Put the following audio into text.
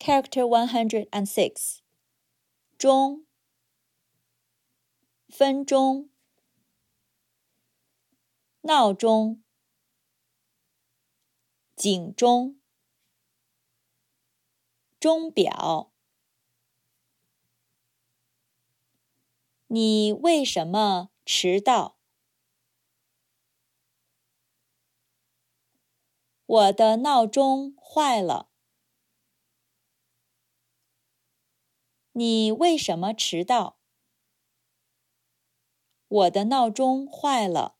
Character 106. 钟，分钟，闹钟，警钟，钟表。你为什么迟到？我的闹钟坏了。你为什么迟到？我的闹钟坏了。